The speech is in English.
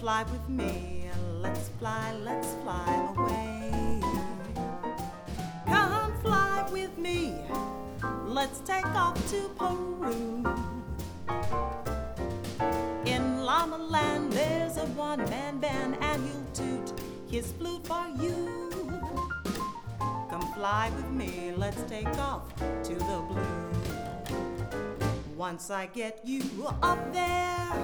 fly with me. Let's fly away. Come fly with me. Let's take off to Peru. In Llama Land, there's a one-man band, and he'll toot his flute for you. Come fly with me, let's take off to the blue. Once I get you up there,